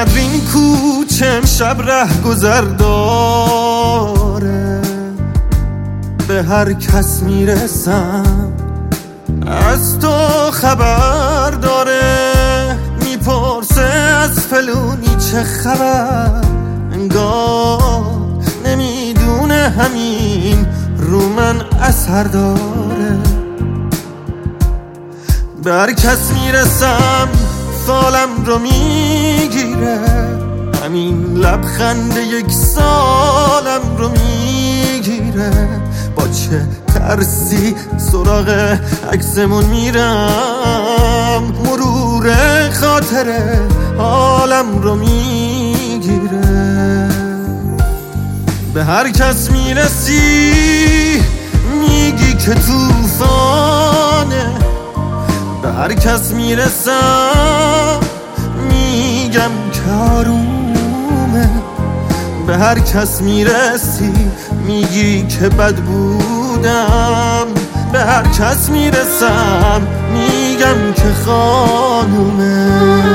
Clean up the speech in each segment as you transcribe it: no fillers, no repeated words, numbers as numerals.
چقدر این کوچه امشب ره گذر داره، به هر کس میرسم از تو خبر داره. میپرسه از فلونی چه خبر، انگار نمیدونه همین رو من اثر داره. به هر کس میرسم فالم رو میگیره، همین لبخند یک سالم رو میگیره. با چه ترسی سراغ عکسمون میرم، مرور خاطره حالم رو میگیره. به هر کس میرسی میگی که طوفانه، به هر کس میرسم میگم که آرومه. به هر کس میرسی میگی که بد بودم، به هر کس میرسم میگم که خانومه.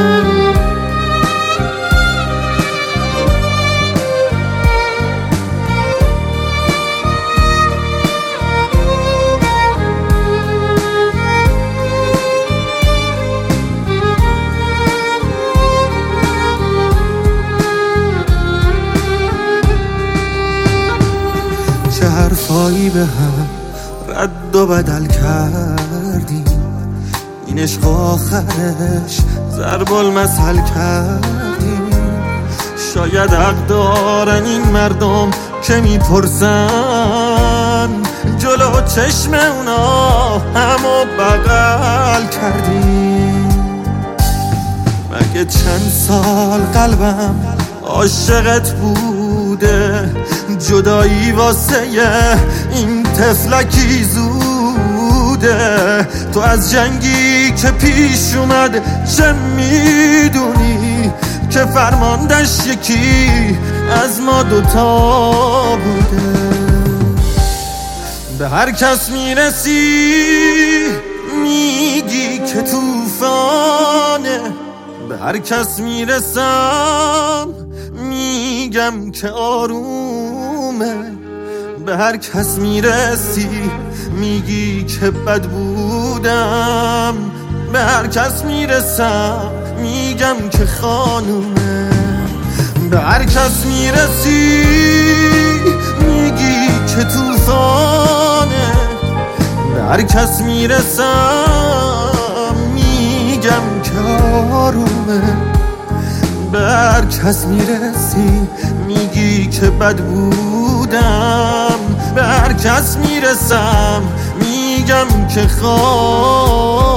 چه حرفایی به هم رد و بدل کردیم، این عشق آخرش ضرب المثل کردیم. شاید حق دارن این مردم که میپرسن، جلو چشم اونا همو بغل کردیم. مگه چند سال قلبم عاشقت بوده، جدایی واسه این طفلکی زوده. تو از جنگی که پیش اومد چه میدونی، که فرماندش یکی از ما دوتا بوده. به هر کس میرسی میگی که طوفانه، به هر کس میرسم میگم که آرومه. به هر کس میرسی میگی که بد بودم، به هر کس میرسم میگم که خانومه. به هر کس میرسی میگی که طوفانه، به هر کس میرسم میگم که آرومه. به هر کس میرسی میگی که بد بودم، به هر کس میرسم میگم که